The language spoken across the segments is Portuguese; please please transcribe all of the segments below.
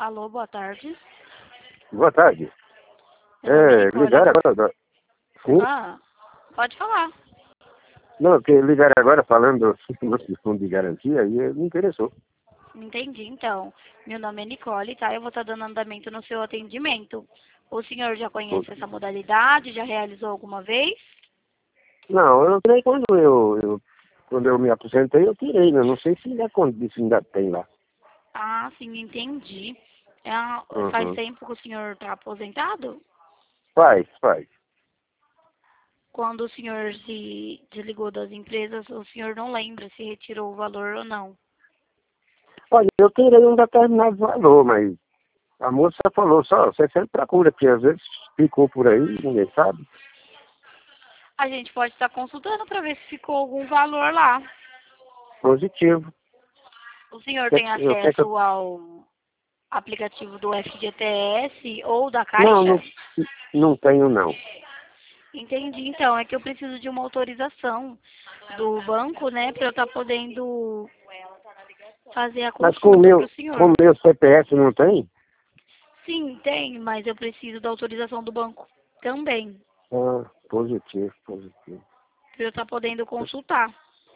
Alô, boa tarde. Boa tarde. Meu nome é Nicole. Ligaram agora. Sim? Pode falar. Não, que ligaram agora falando do fundo de garantia e me interessou. Entendi, então. Meu nome é Nicole, tá? Eu vou estar dando andamento no seu atendimento. O senhor já conhece essa modalidade? Já realizou alguma vez? Não, eu tirei quando eu me aposentei, eu tirei, né? Não sei se ainda tem lá. Ah, sim, entendi. Faz Uhum. tempo que o senhor está aposentado? Faz. Quando o senhor se desligou das empresas, o senhor não lembra se retirou o valor ou não. Olha, eu tirei um determinado valor, mas a moça falou só, você sempre procura, porque às vezes ficou por aí, ninguém sabe. A gente pode estar consultando para ver se ficou algum valor lá. Positivo. O senhor Quer tem que- eu quero que acesso ao aplicativo do FGTS ou da Não, Caixa? não tenho não. Entendi, então. É que eu preciso de uma autorização do banco, né, para eu estar podendo fazer a Mas com o consulta para meu, o com o senhor. meu CPF não tem? Sim, tem, mas eu preciso da autorização do banco também, Ah, positivo. para eu estar podendo consultar.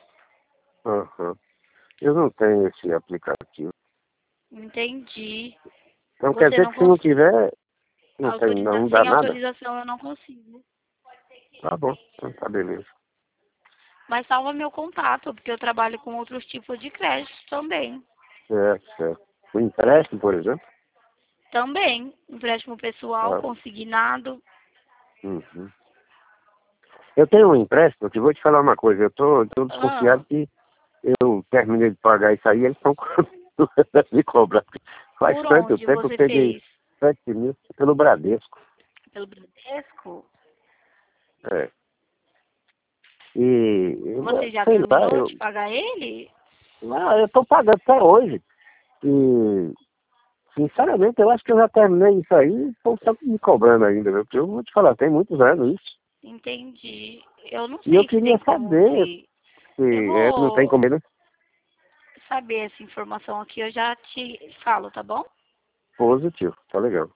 Aham. Eu não tenho esse aplicativo. Entendi. Então quer Você dizer não que se não consegue. tiver, não dá Sem nada? autorização eu não consigo. Tá bom, então tá beleza. Mas salva meu contato, porque eu trabalho com outros tipos de crédito também. Certo. O empréstimo, por exemplo? Também. Empréstimo pessoal, Ah, consignado. uhum. Eu tenho um empréstimo que vou te falar uma coisa, eu tô Ah, desconfiado que eu terminei de pagar isso aí, eles estão me cobrar. Faz por tanto onde tempo eu você peguei fez? 7 mil pelo Bradesco. Pelo Bradesco? É. E Você já sei lá, terminou de pagar ele? eu tô pagando até hoje. E sinceramente, eu acho que eu já terminei isso aí e o povo tá me cobrando ainda, viu? Porque eu vou te falar, tem muitos anos isso. Entendi. Eu não E eu sei se queria tem como saber ver. se Eu não tem vou como, né? saber essa informação aqui, eu já te falo, tá bom? Positivo, tá legal.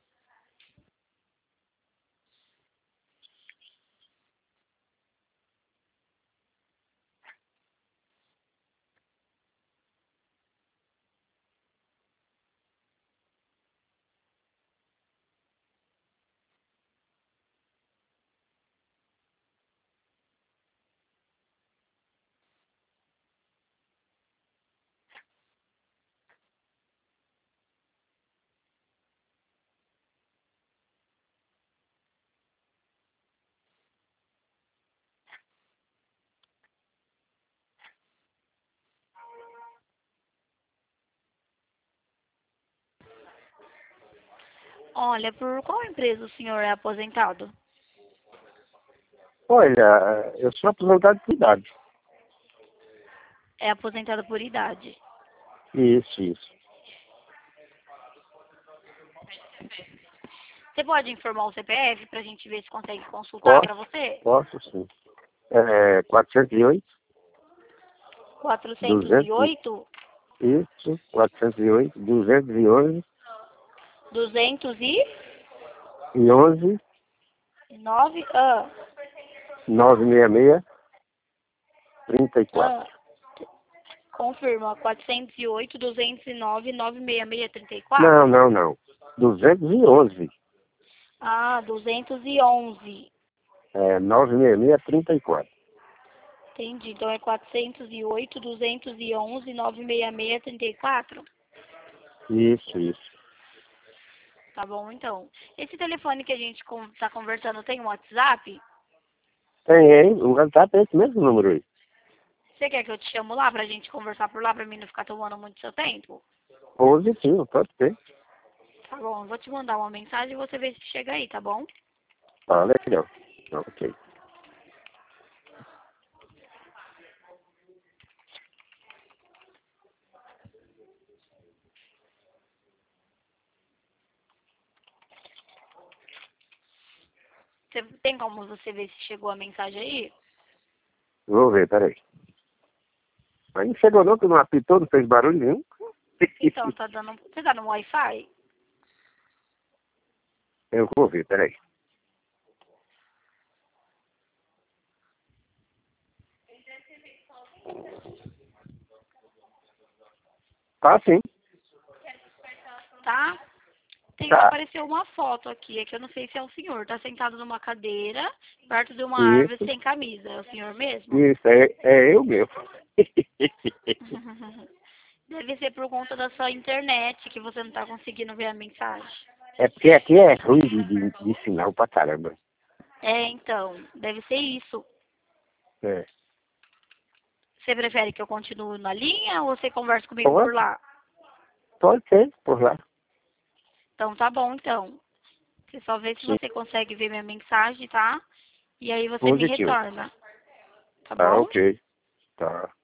Olha, por qual empresa o senhor é aposentado? Olha, eu sou aposentado de idade. É aposentado por idade. Isso. Você pode informar o CPF pra gente ver se consegue consultar pra Posso? você? Posso sim. 408, 200, 408 isso, 408, 211, 209 e 11, 966, 34. ah, confirma, 408 209 96634. Não. 211, 211. 966, 34. Entendi. Então é 408 211 96634. Isso. Tá bom, então. Esse telefone que a gente tá conversando tem um WhatsApp? Tem, hein? O WhatsApp é esse mesmo número aí. Você quer que eu te chamo lá pra gente conversar por lá pra mim não ficar tomando muito seu tempo? Positivo, pode ter. Tá bom, eu vou te mandar uma mensagem e você vê se chega aí, tá bom? Tá legal. Ok. Você tem como você ver se chegou a mensagem aí? Vou ver, peraí. Aí não chegou não, que não apitou, não fez barulho nenhum. Então, tá dando. Você tá no Wi-Fi? Eu vou ver, peraí. Tá, sim. Tá? Tá. Apareceu uma foto aqui, é que eu não sei se é o senhor. Tá sentado numa cadeira, perto de uma árvore, Isso. sem camisa. É o senhor mesmo? Isso, é eu mesmo. Deve ser por conta da sua internet que você não tá conseguindo ver a mensagem. É porque aqui é ruim de sinal pra caramba. É, então, deve ser isso. É. Você prefere que eu continue na linha ou você conversa comigo por Pode, lá? pode ser, por lá. Então tá bom, então. Você só vê se Sim. você consegue ver minha mensagem, tá? E aí você me Positivo. retorna. Tá Tá, bom? ok. Tá.